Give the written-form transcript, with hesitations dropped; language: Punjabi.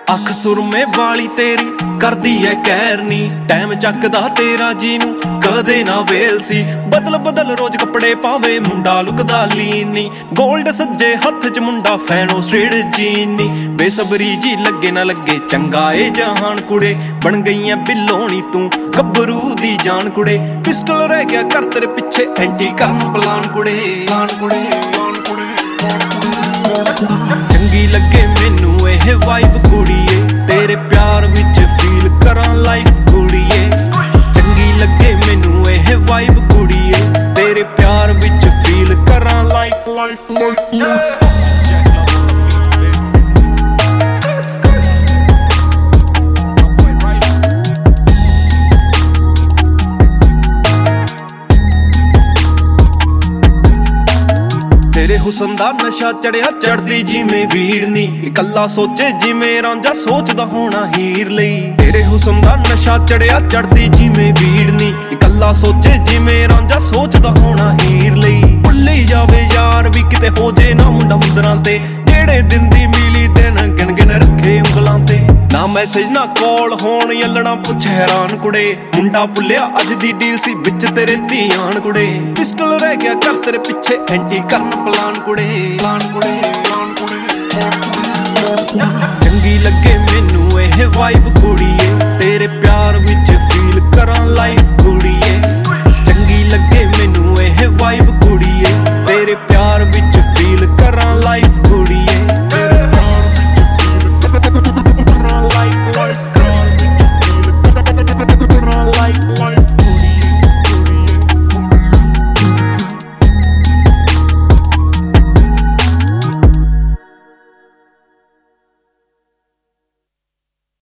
ਅੱਖ ਸੁਰਮੇ ਵਾਲੀ ਤੇਰੀ ਕਰਦੀ ਐ ਕਹਿਰ ਨੀ, ਟਾਈਮ ਚੱਕਦਾ ਤੇਰਾ ਜੀ ਨੂੰ ਕਦੇ ਨਾ ਵੇਲ ਸੀ। ਬਦਲ ਬਦਲ ਰੋਜ਼ ਕੱਪੜੇ ਪਾਵੇ ਮੁੰਡਾ ਲੁਕਦਾ ਲੀਨ ਨੀ, ਗੋਲਡ ਸੱਜੇ ਹੱਥ ਚ ਮੁੰਡਾ ਫੈਨੋ ਸਟ੍ਰੇਟ ਜੀਨ ਨੀ। ਬੇਸਬਰੀ ਜੀ ਲੱਗੇ ਨਾ ਲੱਗੇ ਚੰਗਾ ਏ ਜਹਾਨ ਕੁੜੇ, ਬਣ ਗਈ ਐ ਬਿੱਲੋਣੀ ਤੂੰ ਗੱਭਰੂ ਦੀ ਜਾਨ ਕੁੜੇ। ਪਿਸਟਲ ਰਹਿ ਗਿਆ ਕਰ ਤੇਰੇ ਪਿੱਛੇ ਐਂਟੀ ਕਰਨ ਪਲਾਨ ਕੁੜੇ, ਪਲਾਨ ਕੁੜੇ, ਪਲਾਨ ਕੁੜੇ। ਚੰਗੀ ਲੱਗੇ ਮੈਨੂੰ ਇਹ ਵਾਈਬ ਕੁੜੀਏ, ਤੇਰੇ ਪਿਆਰ ਵਿੱਚ ਫੀਲ ਕਰਾਂ ਲਾਈਫ ਕੁੜੀਏ। ਚੰਗੀ ਲੱਗੇ ਮੈਨੂੰ ਇਹ ਵਾਈਬ ਕੁੜੀਏ, ਤੇਰੇ ਪਿਆਰ ਵਿੱਚ ਫੀਲ ਕਰਾਂ ਲਾਈਫ ਲਾਈਫ ਲਾਈਫ। ਤੇਰੇ ਹੁਸਨ ਦਾ ਨਸ਼ਾ ਚੜਿਆ ਚੜਦੀ ਜਿਵੇਂ ਵੀੜ ਨੀ, ਇਕੱਲਾ ਸੋਚੇ ਜਿਵੇਂ ਰਾਂਝਾ ਸੋਚਦਾ ਹੋਣਾ ਹੀਰ ਲਈ। ਤੇਰੇ ਹੁਸਨ ਦਾ ਨਸ਼ਾ ਚੜਿਆ ਚੜਦੀ ਜਿਵੇਂ ਵੀੜ ਨੀ, ਇਕੱਲਾ ਸੋਚੇ ਜਿਵੇਂ ਰਾਂਝਾ ਸੋਚਦਾ ਹੋਣਾ ਹੀਰ ਲਈ। ਭੁੱਲੀ ਜਾਵੇ ਯਾਰ ਵੀ ਕਿਤੇ ਹੋ ਜੇ ਨਾ ਮੁੰਡਾ ਮੁੰਦਰਾਂ ਤੇ, ਜਿਹੜੇ ਦਿਨ ਦੀ ਮਿਲੀ ਦਿਨ ਗਿਣ ਗਿਣ ਰੱਖੇ ਉਂਗਲਾਂ ਤੇ। ਨਾ ਮੈਸੇਜ ਨਾ ਕਾਲ ਹੋਣ ਯੱਲਣਾ ਪੁੱਛ ਹੈਰਾਨ ਕੁੜੇ, ਮੁੰਡਾ ਭੁੱਲਿਆ ਅੱਜ ਦੀ ਡੀਲ ਸੀ ਵਿੱਚ ਤੇਰੇ ਧਿਆਨ ਕੁੜੇ। ਪਿਸਟਲ ਰਹਿ ਗਿਆ ਕਰ ਤੇਰੇ ਪਿੱਛੇ ਐਂਟੀ ਕਰਨ ਪਲਾਨ ਕੁੜੇ, ਪਲਾਨ ਕੁੜੇ, ਪਲਾਨ ਕੁੜੇ। ਚੰਗੀ ਲੱਗੇ ਮੈਨੂੰ ਇਹ ਵਾਈਬ ਕੁੜੀ